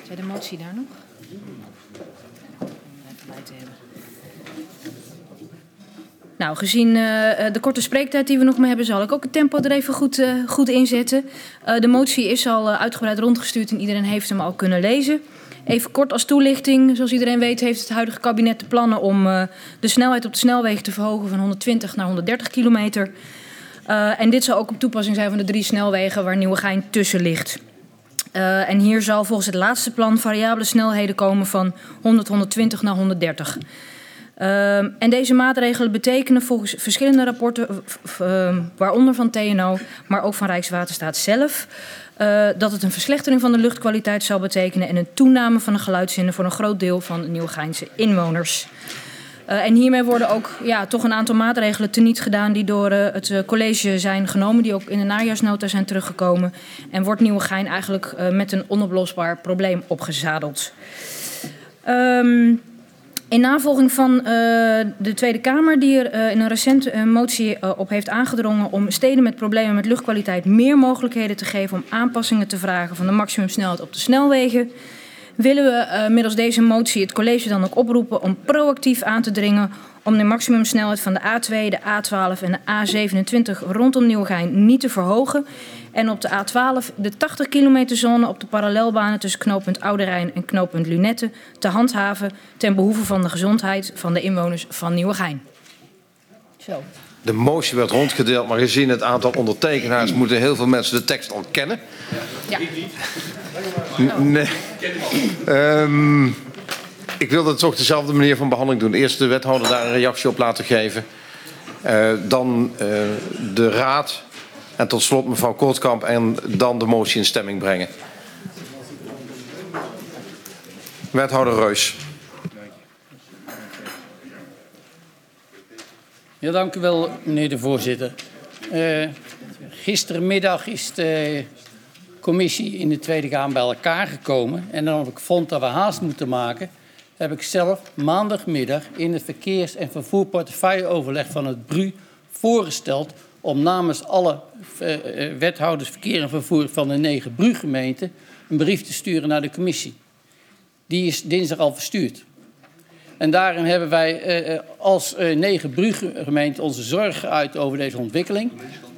Zijn de motie daar nog? Even bij te hebben. Nou, gezien de korte spreektijd die we nog mee hebben, zal ik ook het tempo er even goed inzetten. De motie is al uitgebreid rondgestuurd en iedereen heeft hem al kunnen lezen. Even kort als toelichting. Zoals iedereen weet heeft het huidige kabinet de plannen om de snelheid op de snelwegen te verhogen van 120 naar 130 kilometer. En dit zal ook op toepassing zijn van de 3 snelwegen waar Nieuwegein tussen ligt. En hier zal volgens het laatste plan variabele snelheden komen van 100, 120 naar 130. En deze maatregelen betekenen volgens verschillende rapporten, waaronder van TNO, maar ook van Rijkswaterstaat zelf, dat het een verslechtering van de luchtkwaliteit zal betekenen en een toename van de geluidshinder voor een groot deel van de Nieuwegeinse inwoners. En hiermee worden ook toch een aantal maatregelen teniet gedaan die door het college zijn genomen, die ook in de najaarsnota zijn teruggekomen. En wordt Nieuwegein eigenlijk met een onoplosbaar probleem opgezadeld. In navolging van de Tweede Kamer, die er in een recente motie op heeft aangedrongen om steden met problemen met luchtkwaliteit meer mogelijkheden te geven om aanpassingen te vragen van de maximumsnelheid op de snelwegen, willen we middels deze motie het college dan ook oproepen om proactief aan te dringen om de maximumsnelheid van de A2, de A12 en de A27 rondom Nieuwegein niet te verhogen en op de A12 de 80 kilometer zone op de parallelbanen tussen knooppunt Oude Rijn en knooppunt Lunette te handhaven ten behoeve van de gezondheid van de inwoners van Nieuwegein. Zo. De motie werd rondgedeeld, maar gezien het aantal ondertekenaars moeten heel veel mensen de tekst ontkennen. Ja. Nee. Ik wil dat toch dezelfde manier van behandeling doen. Eerst de wethouder daar een reactie op laten geven. Dan de raad. En tot slot mevrouw Koortkamp en dan de motie in stemming brengen. Wethouder Reus. Ja, dank u wel, meneer de voorzitter. Gisterenmiddag is de commissie in de Tweede Kamer bij elkaar gekomen. En dan ik vond dat we haast moeten maken, heb ik zelf maandagmiddag in het verkeers- en vervoerportefeuilleoverleg van het BRU voorgesteld om namens alle wethouders verkeer en vervoer van de 9 BRU-gemeenten een brief te sturen naar de commissie. Die is dinsdag al verstuurd. En daarin hebben wij als 9 BRU-gemeenten onze zorgen geuit over deze ontwikkeling.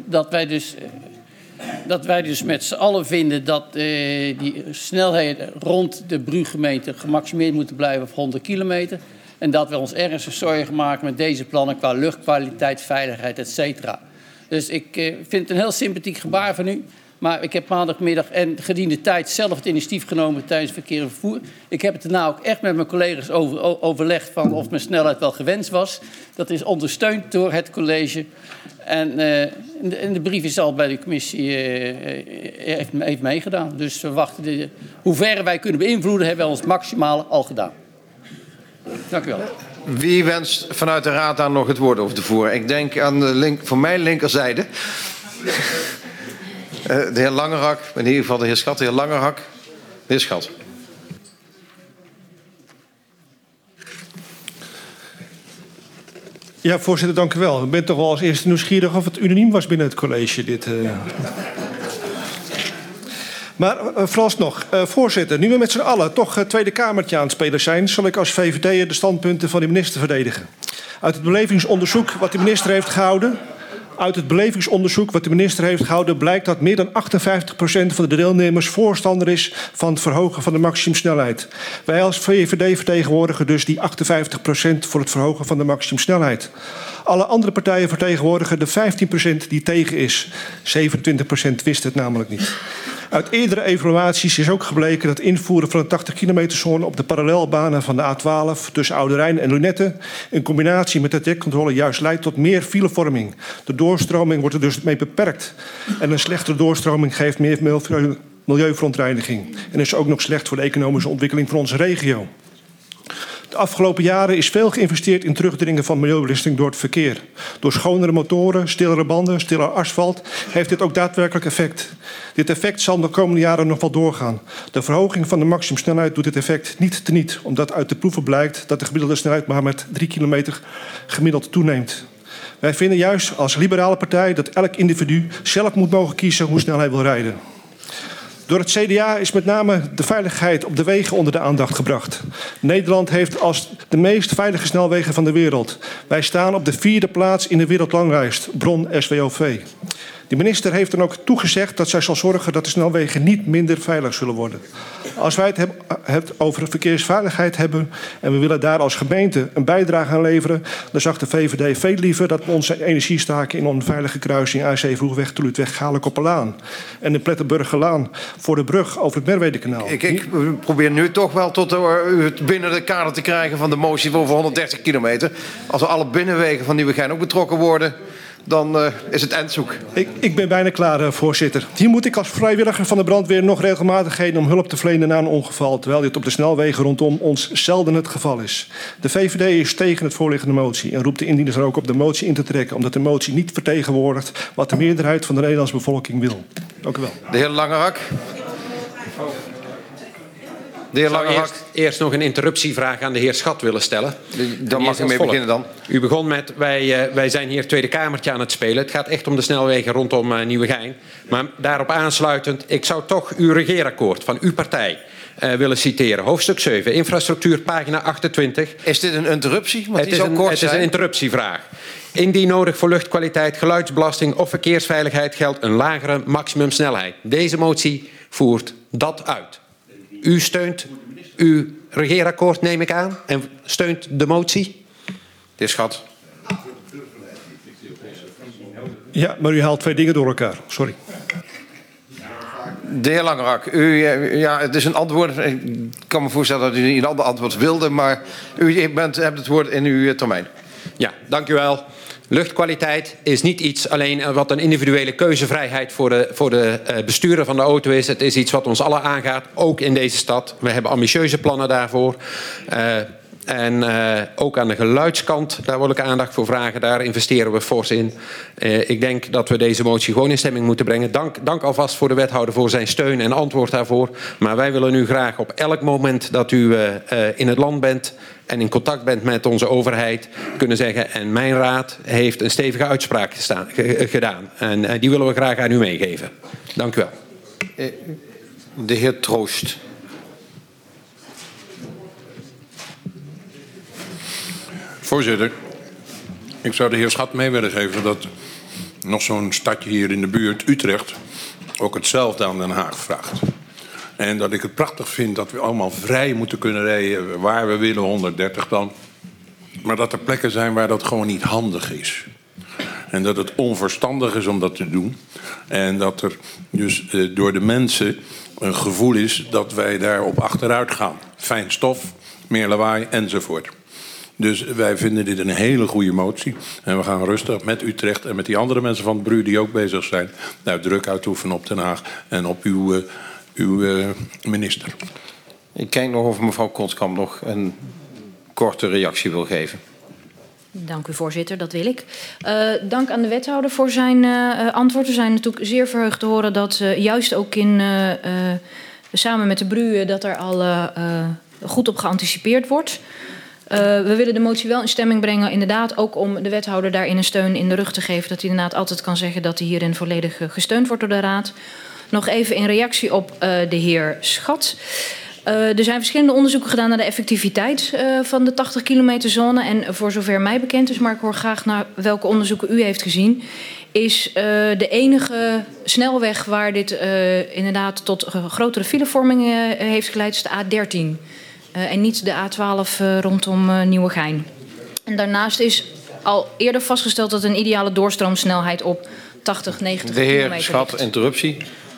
Dat wij dus met z'n allen vinden dat die snelheden rond de BRU-gemeente gemaximeerd moeten blijven op 100 kilometer. En dat we ons ernstig zorgen maken met deze plannen qua luchtkwaliteit, veiligheid, etc. Dus ik vind het een heel sympathiek gebaar van u. Maar ik heb maandagmiddag en gedien de tijd zelf het initiatief genomen tijdens verkeer en vervoer. Ik heb het daarna ook echt met mijn collega's overlegd van of mijn snelheid wel gewenst was. Dat is ondersteund door het college. En de brief is al bij de commissie heeft meegedaan. Dus we wachten. Hoe ver wij kunnen beïnvloeden hebben we ons maximale al gedaan. Dank u wel. Wie wenst vanuit de raad daar nog het woord over te voeren? Ik denk aan de voor mijn linkerzijde. De heer Langerak, in ieder geval de heer Schat. De heer Langerak. De heer Schat. Ja, voorzitter, dank u wel. Ik ben toch wel als eerste nieuwsgierig of het unaniem was binnen het college. Maar vooralsnog, voorzitter, nu we met z'n allen toch het Tweede Kamertje aan het spelen zijn, zal ik als VVD'er de standpunten van de minister verdedigen. Uit het belevingsonderzoek wat de minister heeft gehouden blijkt dat meer dan 58% van de deelnemers voorstander is van het verhogen van de maximumsnelheid. Wij als VVD vertegenwoordigen dus die 58% voor het verhogen van de maximumsnelheid. Alle andere partijen vertegenwoordigen de 15% die tegen is. 27% wist het namelijk niet. Uit eerdere evaluaties is ook gebleken dat het invoeren van een 80 kilometer zone op de parallelbanen van de A12 tussen Oude Rijn en Lunette in combinatie met de trajectcontrole juist leidt tot meer filevorming. De doorstroming wordt er dus mee beperkt. En een slechtere doorstroming geeft meer milieuverontreiniging. En is ook nog slecht voor de economische ontwikkeling van onze regio. De afgelopen jaren is veel geïnvesteerd in terugdringen van milieubelasting door het verkeer. Door schonere motoren, stillere banden, stiller asfalt heeft dit ook daadwerkelijk effect. Dit effect zal de komende jaren nog wel doorgaan. De verhoging van de maximumsnelheid doet dit effect niet teniet, omdat uit de proeven blijkt dat de gemiddelde snelheid maar met 3 kilometer gemiddeld toeneemt. Wij vinden juist als liberale partij dat elk individu zelf moet mogen kiezen hoe snel hij wil rijden. Door het CDA is met name de veiligheid op de wegen onder de aandacht gebracht. Nederland heeft als de meest veilige snelwegen van de wereld. Wij staan op de 4e plaats in de wereldranglijst, bron SWOV. De minister heeft dan ook toegezegd dat zij zal zorgen dat de snelwegen niet minder veilig zullen worden. Als wij het over verkeersveiligheid hebben en we willen daar als gemeente een bijdrage aan leveren, dan zag de VVD veel liever dat we onze energie staken in onveilige kruising A7 Vroegweg, Toelutweg, Galen-Koppelaan en de Plettenburgerlaan voor de brug over het Merwedekanaal. Ik probeer nu toch wel tot het binnen de kader te krijgen van de motie over 130 kilometer. Als we alle binnenwegen van Nieuwegein ook betrokken worden, dan is het eindzoek. Ik ben bijna klaar, voorzitter. Hier moet ik als vrijwilliger van de brandweer nog regelmatig heen om hulp te verlenen na een ongeval, terwijl dit op de snelwegen rondom ons zelden het geval is. De VVD is tegen het voorliggende motie en roept de indieners er ook op de motie in te trekken, omdat de motie niet vertegenwoordigt wat de meerderheid van de Nederlandse bevolking wil. Dank u wel. De heer Langerak. De heer Langerak. Eerst nog een interruptievraag aan de heer Schat willen stellen. Dan mag u mee beginnen dan. U begon met, wij zijn hier Tweede Kamertje aan het spelen. Het gaat echt om de snelwegen rondom Nieuwegein. Maar daarop aansluitend, ik zou toch uw regeerakkoord van uw partij willen citeren. Hoofdstuk 7, infrastructuur, pagina 28. Is dit een interruptie? Want Het is een interruptievraag. Indien nodig voor luchtkwaliteit, geluidsbelasting of verkeersveiligheid geldt een lagere maximumsnelheid. Deze motie voert dat uit. U steunt uw regeerakkoord, neem ik aan, en steunt de motie? De heer Schat. Ja, maar u haalt twee dingen door elkaar. Sorry. De heer Langerak, het is een antwoord. Ik kan me voorstellen dat u een ander antwoord wilde, maar u hebt het woord in uw termijn. Ja, dank u wel. Luchtkwaliteit is niet iets alleen wat een individuele keuzevrijheid voor de bestuurder van de auto is. Het is iets wat ons allen aangaat, ook in deze stad. We hebben ambitieuze plannen daarvoor. En ook aan de geluidskant, daar wil ik aandacht voor vragen. Daar investeren we fors in. Ik denk dat we deze motie gewoon in stemming moeten brengen. Dank alvast voor de wethouder voor zijn steun en antwoord daarvoor. Maar wij willen nu graag op elk moment dat u in het land bent en in contact bent met onze overheid kunnen zeggen, en mijn raad heeft een stevige uitspraak gedaan. En die willen we graag aan u meegeven. Dank u wel. De heer Troost. Voorzitter, ik zou de heer Schat mee willen geven dat nog zo'n stadje hier in de buurt, Utrecht, ook hetzelfde aan Den Haag vraagt. En dat ik het prachtig vind dat we allemaal vrij moeten kunnen rijden waar we willen, 130 dan. Maar dat er plekken zijn waar dat gewoon niet handig is. En dat het onverstandig is om dat te doen. En dat er dus door de mensen een gevoel is dat wij daarop achteruit gaan. Fijn stof, meer lawaai enzovoort. Dus wij vinden dit een hele goede motie. En we gaan rustig met Utrecht en met die andere mensen van het BRU die ook bezig zijn, daar druk uitoefenen op Den Haag en op uw minister. Ik kijk nog of mevrouw Kooltkamp nog een korte reactie wil geven. Dank u, voorzitter, dat wil ik. Dank aan de wethouder voor zijn antwoord. We zijn natuurlijk zeer verheugd te horen dat juist ook samen met de BRU dat er al goed op geanticipeerd wordt. We willen de motie wel in stemming brengen, inderdaad ook om de wethouder daarin een steun in de rug te geven, dat hij inderdaad altijd kan zeggen dat hij hierin volledig gesteund wordt door de raad. Nog even in reactie op de heer Schat. Er zijn verschillende onderzoeken gedaan naar de effectiviteit van de 80 kilometer zone. En voor zover mij bekend is, maar ik hoor graag naar welke onderzoeken u heeft gezien, is de enige snelweg waar dit inderdaad tot grotere filevorming heeft geleid, is de A13. En niet de A12 rondom Nieuwegein. En daarnaast is al eerder vastgesteld dat een ideale doorstroomsnelheid op 80, 90 kilometer ligt. De heer Schat, interruptie.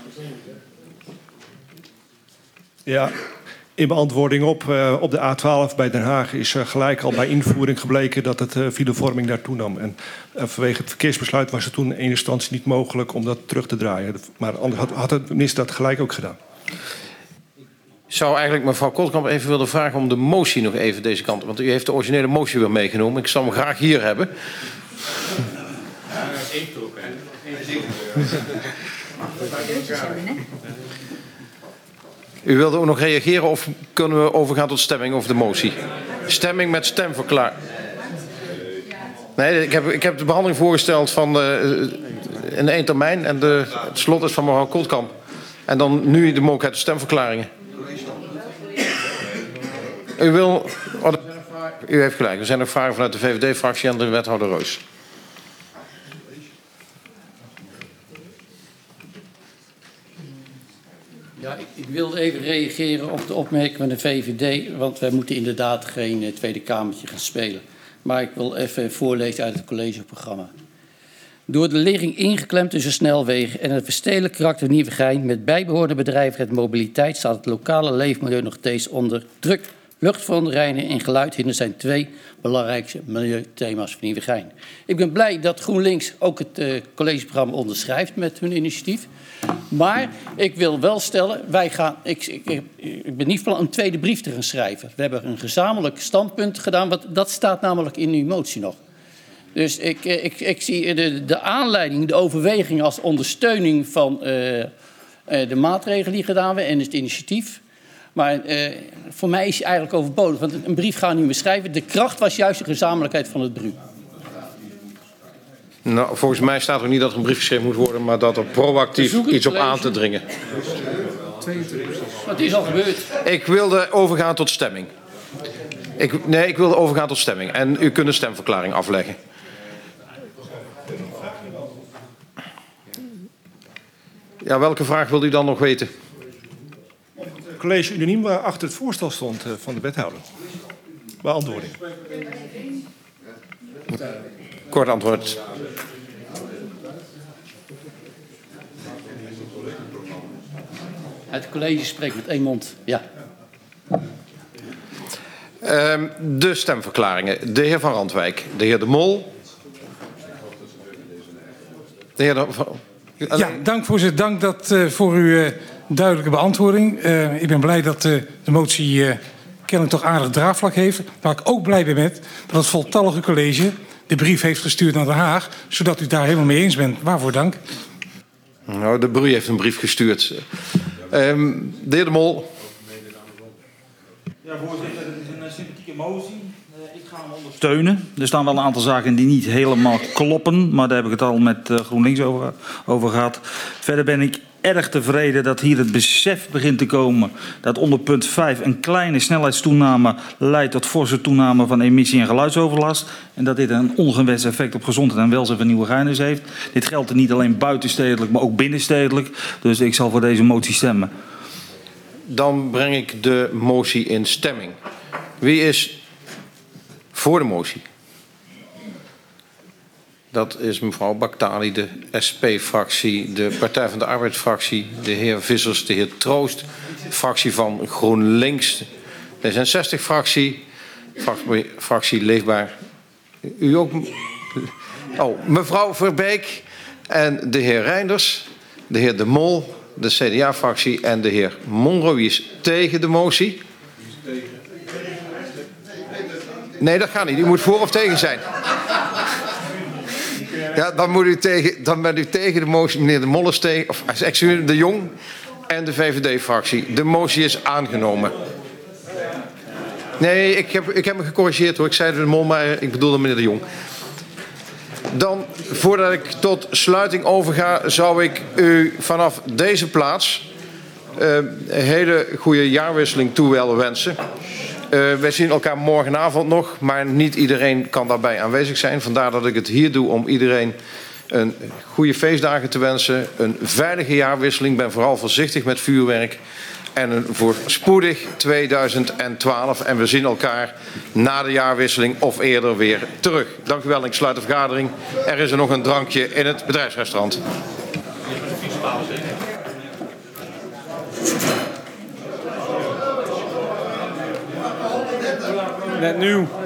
Ja, in beantwoording op de A12 bij Den Haag is gelijk al bij invoering gebleken dat het filevorming daar toenam. En vanwege het verkeersbesluit was het toen in eerste instantie niet mogelijk om dat terug te draaien. Maar anders had de minister dat gelijk ook gedaan. Ik zou eigenlijk mevrouw Kooltkamp even willen vragen om de motie nog even deze kant. Want u heeft de originele motie weer meegenomen. Ik zou hem graag hier hebben. U wilde ook nog reageren of kunnen we overgaan tot stemming over de motie? Stemming met stemverklaring. Nee, ik heb de behandeling voorgesteld van in één termijn en het slot is van mevrouw Kooltkamp. En dan nu de mogelijkheid tot stemverklaringen. U wil... U heeft gelijk. Er zijn nog vragen vanuit de VVD-fractie aan de wethouder Roos. Ja, ik wilde even reageren op de opmerking van de VVD, want wij moeten inderdaad geen Tweede Kamertje gaan spelen. Maar ik wil even voorlezen uit het collegeprogramma. Door de ligging ingeklemd tussen snelwegen en het verstedelijk karakter van Nieuwegein met bijbehorende bedrijvigheid en mobiliteit staat het lokale leefmilieu nog steeds onder druk. Luchtverontreiniging en geluidhinder zijn 2 belangrijkste milieuthema's van Nieuwegein. Ik ben blij dat GroenLinks ook het collegeprogramma onderschrijft met hun initiatief. Maar ik wil wel stellen, ik ben niet van plan een tweede brief te gaan schrijven. We hebben een gezamenlijk standpunt gedaan, want dat staat namelijk in uw motie nog. Dus ik zie de aanleiding, de overweging als ondersteuning van de maatregelen die gedaan werden en het initiatief. Maar voor mij is hij eigenlijk overbodig, want een brief gaan we niet meer schrijven. De kracht was juist de gezamenlijkheid van het BRU. Nou, volgens mij staat er niet dat er een brief geschreven moet worden, maar dat er proactief iets op aan te dringen. Wat is al gebeurd? Ik wilde overgaan tot stemming. Ik wilde overgaan tot stemming. En u kunt een stemverklaring afleggen. Ja, welke vraag wilt u dan nog weten? Het college unaniem achter het voorstel stond van de wethouder. Beantwoording. Kort antwoord. Het college spreekt met één mond. Ja. De stemverklaringen. De heer Van Randwijk. De heer De Mol. De heer Ja, dank voorzitter. Dank voor uw duidelijke beantwoording. Ik ben blij dat de motie kennelijk toch aardig draagvlak heeft. Waar ik ook blij ben met dat het voltallige college de brief heeft gestuurd naar Den Haag, zodat u daar helemaal mee eens bent. Waarvoor dank. Nou, de BRU heeft een brief gestuurd. De heer De Mol. Ja, voorzitter, het is een sympathieke motie. Ik ga hem ondersteunen. Er staan wel een aantal zaken die niet helemaal kloppen, maar daar heb ik het al met GroenLinks over gehad. Verder ben ik erg tevreden dat hier het besef begint te komen dat onder punt 5 een kleine snelheidstoename leidt tot forse toename van emissie en geluidsoverlast. En dat dit een ongewenst effect op gezondheid en welzijn van Nieuwegeiners heeft. Dit geldt er niet alleen buitenstedelijk, maar ook binnenstedelijk. Dus ik zal voor deze motie stemmen. Dan breng ik de motie in stemming. Wie is voor de motie? Dat is mevrouw Baktali, de SP-fractie, de Partij van de Arbeidsfractie, de heer Vissers, de heer Troost, fractie van GroenLinks, D66-fractie, fractie Leefbaar. U ook? Oh, mevrouw Verbeek en de heer Reinders, de heer De Mol, de CDA-fractie en de heer Monro. Wie is tegen de motie? Nee, dat gaat niet. U moet voor of tegen zijn. Ja, dan bent u tegen de motie, meneer De Molles tegen, of excuseer, De Jong en de VVD-fractie. De motie is aangenomen. Nee, ik heb me gecorrigeerd hoor. Ik zei De Mol, maar ik bedoelde meneer De Jong. Dan, voordat ik tot sluiting overga, zou ik u vanaf deze plaats een hele goede jaarwisseling toe willen wensen. Wij zien elkaar morgenavond nog, maar niet iedereen kan daarbij aanwezig zijn. Vandaar dat ik het hier doe om iedereen een goede feestdagen te wensen. Een veilige jaarwisseling. Ben vooral voorzichtig met vuurwerk. En een voorspoedig 2012. En we zien elkaar na de jaarwisseling of eerder weer terug. Dank u wel en ik sluit de vergadering. Er is er nog een drankje in het bedrijfsrestaurant. Net nieuw.